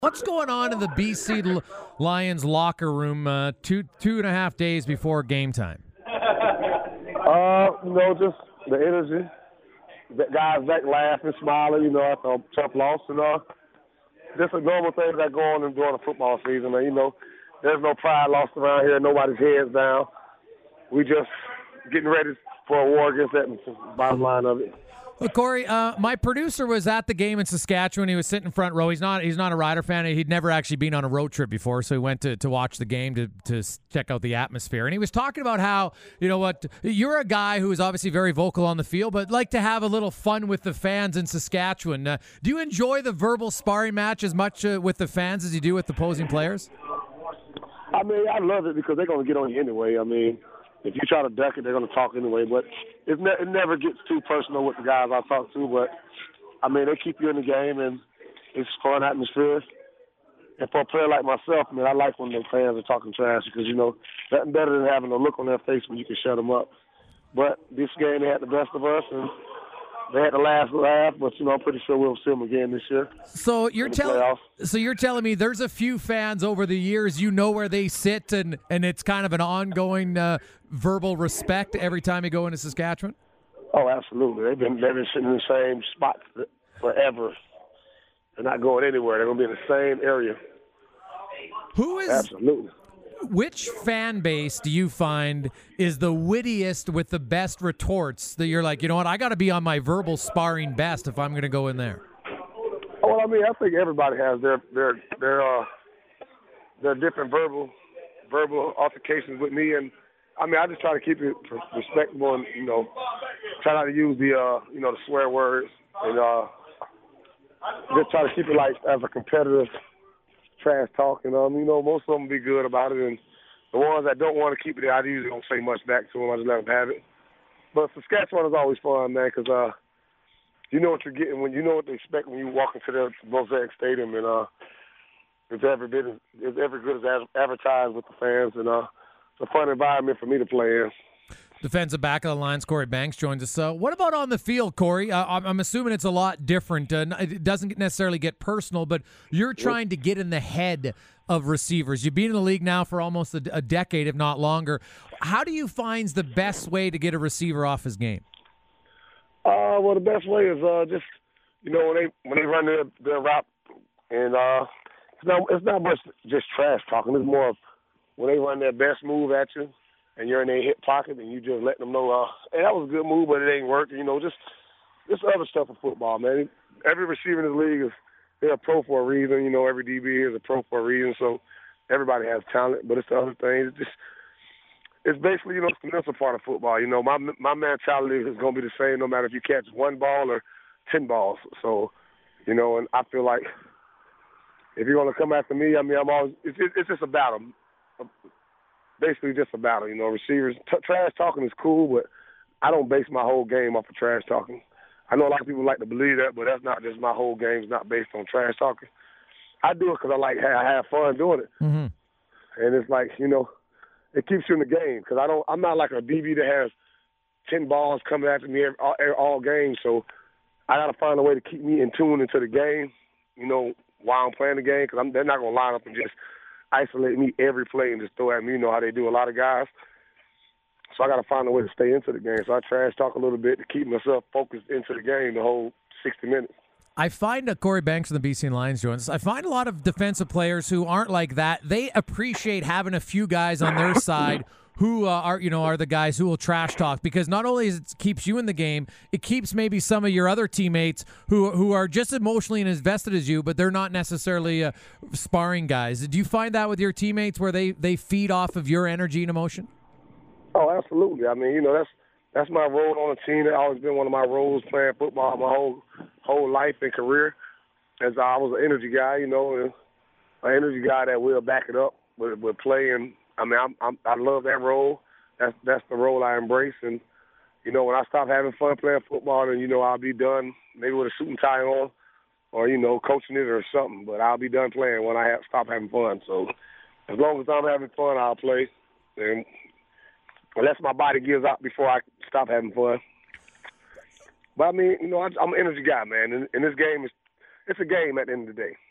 What's going on in the BC Lions locker room 2.5 days before game time? Just the energy. The guys back laughing, smiling, after a tough loss. Just a normal thing that go on during the football season. There's no pride lost around here. Nobody's heads down. We just getting ready for a war against that. Bottom line of it. Look, Corey, my producer was at the game in Saskatchewan. He was sitting in front row. He's not a Rider fan. He'd never actually been on a road trip before, so he went to watch the game to check out the atmosphere. And he was talking about how, you're a guy who is obviously very vocal on the field, but like to have a little fun with the fans in Saskatchewan. Do you enjoy the verbal sparring match as much with the fans as you do with the opposing players? I love it because they're going to get on you anyway. If you try to duck it, they're going to talk anyway. But it never gets too personal with the guys I talk to. But, they keep you in the game, and it's a fun atmosphere. And for a player like myself, I like when the fans are talking trash because, nothing better than having a look on their face when you can shut them up. But this game, they had the best of us, and they had the last laugh. But, I'm pretty sure we'll see them again this year. So you're telling me there's a few fans over the years, where they sit, and it's kind of an ongoing verbal respect every time you go into Saskatchewan? Oh, absolutely. They've been sitting in the same spot forever. They're not going anywhere. They're going to be in the same area. Absolutely. Which fan base do you find is the wittiest with the best retorts that you're like, I got to be on my verbal sparring best if I'm going to go in there? Well, I think everybody has their different verbal altercations with me, and I just try to keep it respectable and try not to use the swear words, and just try to keep it like as a competitive trash talk. And most of them be good about it, and the ones that don't want to keep it, I usually don't say much back to them. I just let them have it. But Saskatchewan is always fun, man, because you know what you're getting when you know what to expect when you walk into the Mosaic Stadium, and it's every good as advertised with the fans, and it's a fun environment for me to play in. Defensive back of the Lions, Corey Banks, joins us. What about on the field, Corey? I'm assuming it's a lot different. It doesn't necessarily get personal, but you're trying to get in the head of receivers. You've been in the league now for almost a decade, if not longer. How do you find the best way to get a receiver off his game? Well, the best way is just when they run their route, and it's not much just trash talking. It's more of when they run their best move at you, and you're in their hip pocket, and you just let them know, hey, that was a good move, but it ain't working. Just other stuff in football, man. Every receiver in the league they're a pro for a reason. Every DB is a pro for a reason. So everybody has talent, but it's the other things. It's basically, it's the mental part of football. My mentality is going to be the same no matter if you catch one ball or 10 balls. So, and I feel like if you're going to come after me, I'm always it's just a battle. Basically just a battle, receivers. Trash talking is cool, but I don't base my whole game off of trash talking. I know a lot of people like to believe that, but that's not just my whole game. It's not based on trash talking. I do it because I have fun doing it. Mm-hmm. And it's like, it keeps you in the game because I'm not like a DB that has 10 balls coming after me all game. So I got to find a way to keep me in tune into the game, while I'm playing the game, because they're not going to line up and just isolate me every play and just throw at me. You know how they do a lot of guys. So I got to find a way to stay into the game. So I trash talk a little bit to keep myself focused into the game the whole 60 minutes. I find Corey Banks of the BC Lions joins us. I find a lot of defensive players who aren't like that. They appreciate having a few guys on their side who are the guys who will trash talk, because not only it keeps you in the game, it keeps maybe some of your other teammates who are just emotionally invested as you, but they're not necessarily sparring guys. Do you find that with your teammates where they feed off of your energy and emotion? Oh, absolutely. That's my role on the team. That's always been one of my roles playing football my whole life and career. As I was an energy guy, and an energy guy that will back it up with play. And I love that role. That's the role I embrace. And when I stop having fun playing football, then I'll be done maybe with a suit and tie on, or coaching it or something. But I'll be done playing when I stop having fun. So as long as I'm having fun, I'll play. And unless my body gives out before I stop having fun. But I'm an energy guy, man. And this game it's a game at the end of the day.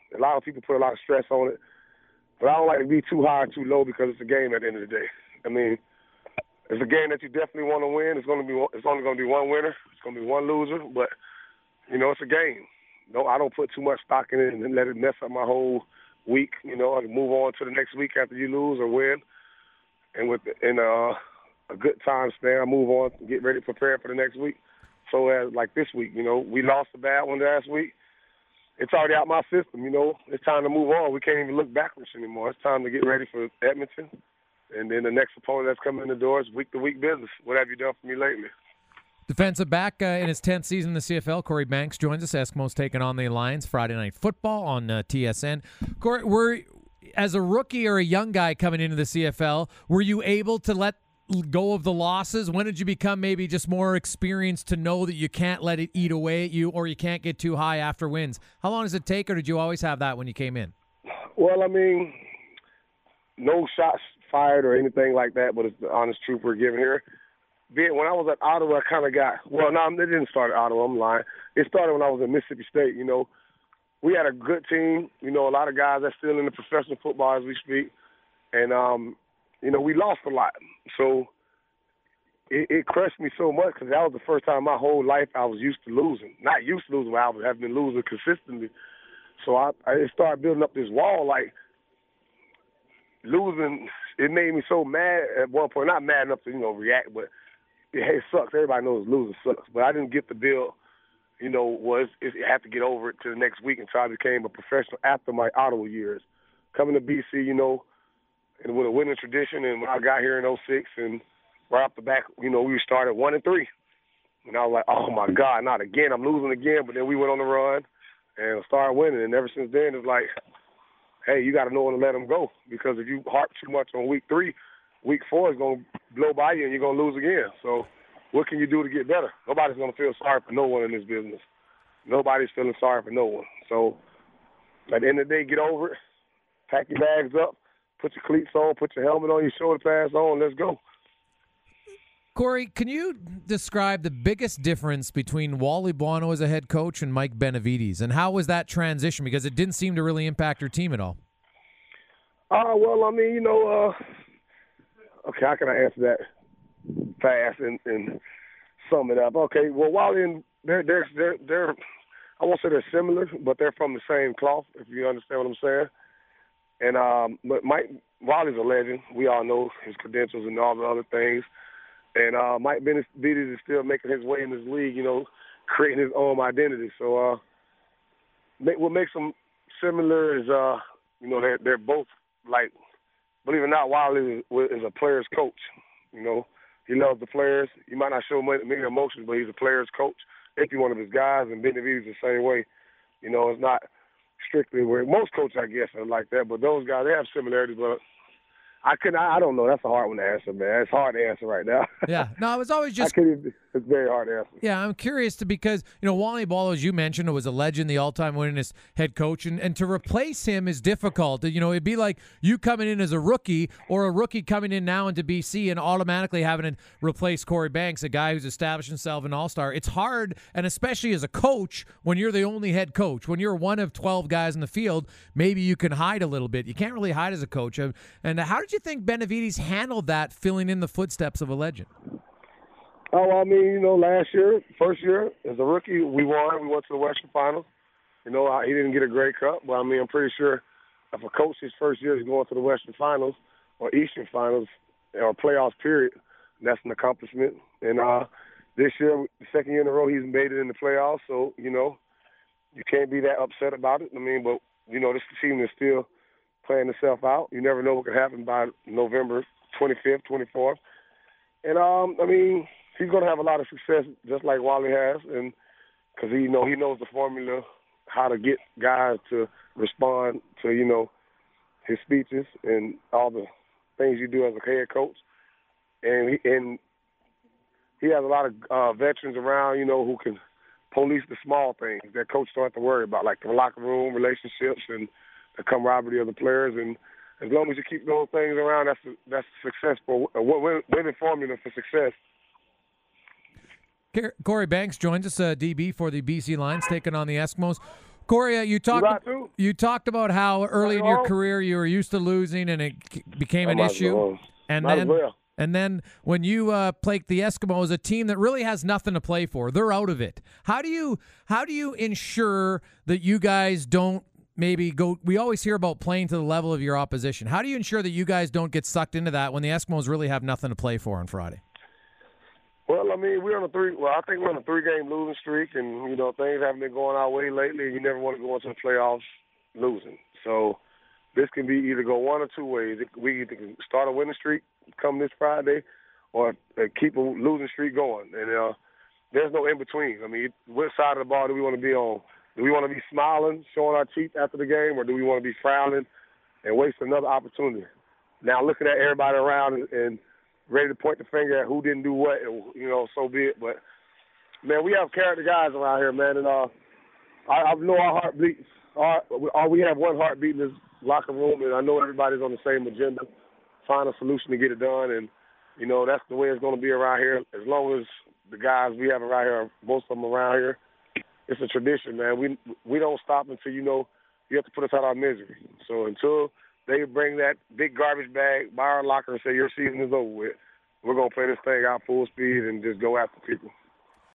A lot of people put a lot of stress on it, but I don't like to be too high or too low because it's a game at the end of the day. I mean, it's a game that you definitely want to win. It's only going to be one winner. It's going to be one loser, but it's a game. No, I don't put too much stock in it and let it mess up my whole week. I can move on to the next week after you lose or win, and a good time span, I move on, get ready, prepare for the next week. So as like this week, we lost a bad one last week. It's already out my system. It's time to move on. We can't even look backwards anymore. It's time to get ready for Edmonton, and then the next opponent that's coming in the door is week-to-week business. What have you done for me lately? Defensive back in his 10th season in the CFL, Corey Banks joins us. Eskimos taking on the Lions Friday Night Football on TSN. Corey, as a rookie or a young guy coming into the CFL, were you able to let go of the losses? When did you become maybe just more experienced to know that you can't let it eat away at you or you can't get too high after wins? How long does it take, or did you always have that when you came in? Well, I mean, no shots fired or anything like that, but it's the honest truth we're giving here. When I was at Ottawa, I kind of it didn't start at Ottawa, I'm lying. It started when I was at Mississippi State. We had a good team, a lot of guys that's still in the professional football as we speak. And, we lost a lot. So it crushed me so much because that was the first time my whole life I was used to losing. Not used to losing, but I have been losing consistently. So I started building up this wall, like losing. It made me so mad at one point. Not mad enough to, react, but it sucks. Everybody knows losing sucks. But I didn't get the deal, it had to get over it to the next week until I became a professional after my Ottawa years. Coming to BC, and with a winning tradition, and when I got here in 06, and right off the back, we started 1-3. And I was like, oh, my God, not again. I'm losing again. But then we went on the run and started winning. And ever since then, it's like, hey, you got to know when to let them go. Because if you harp too much on week 3, week 4 is going to blow by you and you're going to lose again. So what can you do to get better? Nobody's going to feel sorry for no one in this business. Nobody's feeling sorry for no one. So at the end of the day, get over it. Pack your bags up. Put your cleats on, put your helmet on, your shoulder pads on, let's go. Corey, can you describe the biggest difference between Wally Buono as a head coach and Mike Benavides? And how was that transition? Because it didn't seem to really impact your team at all. Well, I mean, okay, how can I answer that fast and sum it up? Okay, well, Wally and they're I won't say they're similar, but they're from the same cloth, if you understand what I'm saying. And but Mike Wally's a legend. We all know his credentials and all the other things. And Mike Benavides is still making his way in this league, creating his own identity. So what makes them similar is, they're both, like, believe it or not, Wally is a player's coach. He loves the players. He might not show many emotions, but he's a player's coach. If you're one of his guys, and Benavides is the same way. It's not strictly where most coaches, I guess, are like that. But those guys, they have similarities. But I don't know. That's a hard one to answer, man. It's hard to answer right now. Yeah. No, it was always just. It's very hard to answer. Yeah, I'm curious because, Wally Buono, as you mentioned, was a legend, the all-time winningest head coach. And to replace him is difficult. It'd be like you coming in as a rookie or a rookie coming in now into BC and automatically having to replace Corey Banks, a guy who's established himself an all-star. It's hard, and especially as a coach, when you're the only head coach. When you're one of 12 guys in the field, maybe you can hide a little bit. You can't really hide as a coach. And how did you think Benavides handled that, filling in the footsteps of a legend? Oh, I mean, first year as a rookie, we won. We went to the Western Finals. He didn't get a Grey Cup, but I mean, I'm pretty sure if a coach his first year is going to the Western Finals or Eastern Finals or playoffs period, that's an accomplishment. And this year, the second year in a row, he's made it in the playoffs. So, you can't be that upset about it. I mean, but, this team is still playing itself out. You never know what could happen by November 25th, 24th. And, I mean, he's going to have a lot of success just like Wally has, and because he knows the formula, how to get guys to respond to, his speeches and all the things you do as a head coach. And he has a lot of veterans around, who can police the small things that coach don't have to worry about, like the locker room relationships and the camaraderie of the players. And as long as you keep those things around, that's successful, a winning formula for success. Corey Banks joins us, DB for the BC Lions, taking on the Eskimos. Corey, you got to? talked about how early in your career you were used to losing and it became an issue. And then when you played the Eskimos, a team that really has nothing to play for, they're out of it. How do you ensure that you guys don't maybe go? We always hear about playing to the level of your opposition. How do you ensure that you guys don't get sucked into that when the Eskimos really have nothing to play for on Friday? Well, I mean, we're on a I think we're on a 3-game losing streak, and things haven't been going our way lately. You never want to go into the playoffs losing. So this can be either go one or two ways. We either can start a winning streak come this Friday, or keep a losing streak going. And there's no in between. I mean, which side of the ball do we want to be on? Do we want to be smiling, showing our teeth after the game, or do we want to be frowning and waste another opportunity? Now looking at everybody around and ready to point the finger at who didn't do what, and, so be it. But, man, we have character guys around here, man, and I know our heart beats. We have one heartbeat in this locker room, and I know everybody's on the same agenda, find a solution to get it done, and, that's the way it's going to be around here. As long as the guys we have around here, most of them around here, it's a tradition, man. We don't stop until, you have to put us out of our misery. So until they bring that big garbage bag by our locker and say your season is over with, we're going to play this thing out full speed and just go after people.